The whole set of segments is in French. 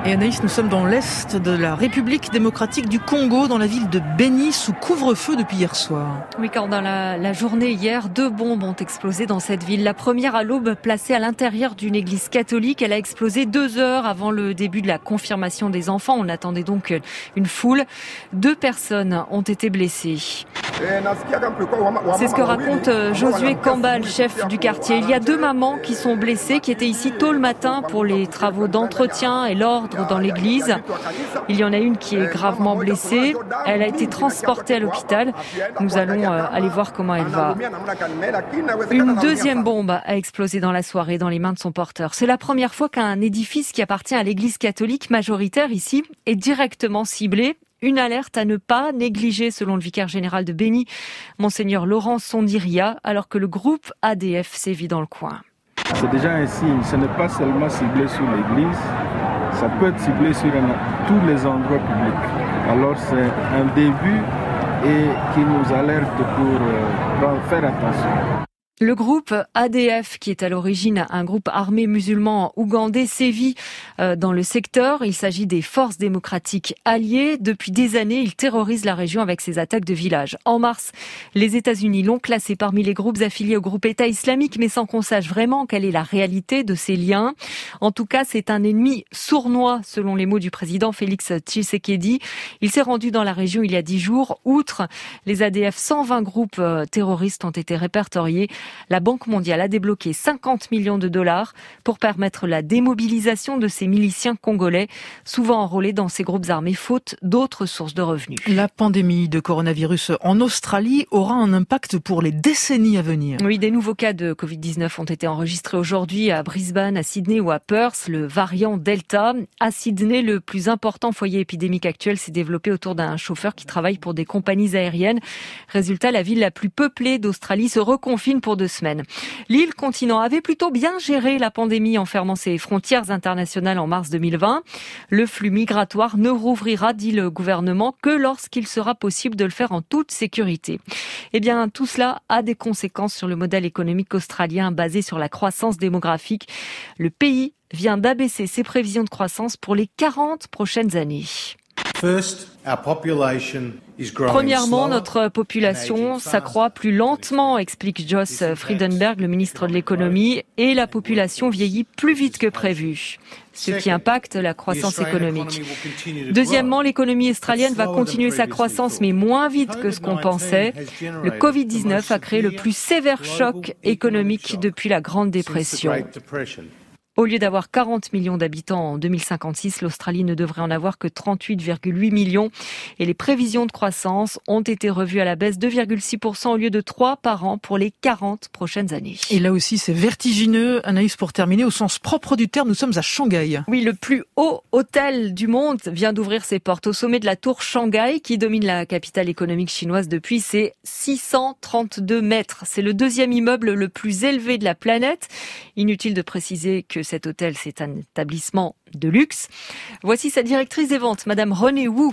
Et Anaïs, nous sommes dans l'est de la République démocratique du Congo, dans la ville de Beni, sous couvre-feu depuis hier soir. Oui, car dans la journée hier, 2 bombes ont explosé dans cette ville. La première à l'aube, placée à l'intérieur d'une église catholique. Elle a explosé 2 heures avant le début de la confirmation des enfants. On attendait donc une foule. 2 personnes ont été blessées. C'est ce que raconte Josué Kambal, chef du quartier. Il y a 2 mamans qui sont blessées, qui étaient ici tôt le matin pour les travaux d'entretien et l'ordre dans l'église. Il y en a une qui est gravement blessée. Elle a été transportée à l'hôpital. Nous allons aller voir comment elle va. Une deuxième bombe a explosé dans la soirée dans les mains de son porteur. C'est la première fois qu'un édifice qui appartient à l'église catholique majoritaire ici est directement ciblé. Une alerte à ne pas négliger, selon le vicaire général de Beni, Monseigneur Laurent Sondiria, alors que le groupe ADF sévit dans le coin. C'est déjà un signe, ce n'est pas seulement ciblé sur l'église, ça peut être ciblé sur tous les endroits publics. Alors c'est un début et qui nous alerte pour faire attention. Le groupe ADF, qui est à l'origine un groupe armé musulman ougandais, sévit dans le secteur. Il s'agit des forces démocratiques alliées. Depuis des années, il terrorise la région avec ses attaques de villages. En mars, les États-Unis l'ont classé parmi les groupes affiliés au groupe État islamique, mais sans qu'on sache vraiment quelle est la réalité de ces liens. En tout cas, c'est un ennemi sournois, selon les mots du président Félix Tshisekedi. Il s'est rendu dans la région il y a 10 jours. Outre les ADF, 120 groupes terroristes ont été répertoriés. La Banque mondiale a débloqué 50 millions de dollars pour permettre la démobilisation de ces miliciens congolais, souvent enrôlés dans ces groupes armés faute d'autres sources de revenus. La pandémie de coronavirus en Australie aura un impact pour les décennies à venir. Oui, des nouveaux cas de Covid-19 ont été enregistrés aujourd'hui à Brisbane, à Sydney ou à Perth, le variant Delta. À Sydney, le plus important foyer épidémique actuel s'est développé autour d'un chauffeur qui travaille pour des compagnies aériennes. Résultat, la ville la plus peuplée d'Australie se reconfine pour 2 semaines. L'île continent avait plutôt bien géré la pandémie en fermant ses frontières internationales en mars 2020. Le flux migratoire ne rouvrira, dit le gouvernement, que lorsqu'il sera possible de le faire en toute sécurité. Eh bien, tout cela a des conséquences sur le modèle économique australien basé sur la croissance démographique. Le pays vient d'abaisser ses prévisions de croissance pour les 40 prochaines années. Premièrement, notre population s'accroît plus lentement, explique Joss Frydenberg, le ministre de l'économie, et la population vieillit plus vite que prévu, ce qui impacte la croissance économique. Deuxièmement, l'économie australienne va continuer sa croissance, mais moins vite que ce qu'on pensait. Le Covid-19 a créé le plus sévère choc économique depuis la Grande Dépression. Au lieu d'avoir 40 millions d'habitants en 2056, l'Australie ne devrait en avoir que 38,8 millions. Et les prévisions de croissance ont été revues à la baisse 2,6% au lieu de 3 par an pour les 40 prochaines années. Et là aussi, c'est vertigineux. Anaïs, pour terminer, au sens propre du terme, nous sommes à Shanghai. Oui, le plus haut hôtel du monde vient d'ouvrir ses portes au sommet de la tour Shanghai, qui domine la capitale économique chinoise depuis ses 632 mètres. C'est le 2e immeuble le plus élevé de la planète. Inutile de préciser que cet hôtel, c'est un établissement de luxe. Voici sa directrice des ventes, Madame Renée Wu.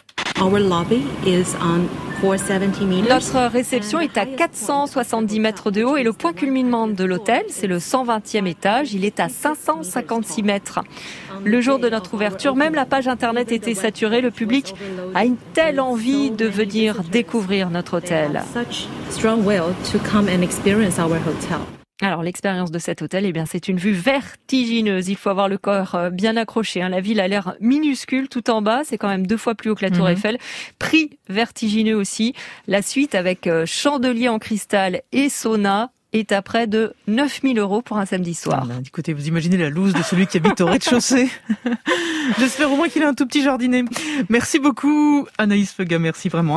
Notre réception est à 470 mètres de haut et le point culminant de l'hôtel, c'est le 120e étage, il est à 556 mètres. Le jour de notre ouverture, même la page internet était saturée. Le public a une telle envie de venir découvrir notre hôtel. Alors, l'expérience de cet hôtel, eh bien, c'est une vue vertigineuse. Il faut avoir le corps bien accroché. La ville a l'air minuscule tout en bas. C'est quand même 2 fois plus haut que la Tour Eiffel. Prix vertigineux aussi. La suite avec chandelier en cristal et sauna est à près de 9 000 € pour un samedi soir. Écoutez, vous imaginez la loose de celui qui habite au rez-de-chaussée. J'espère au moins qu'il a un tout petit jardinet. Merci beaucoup, Anaïs Feuga. Merci vraiment.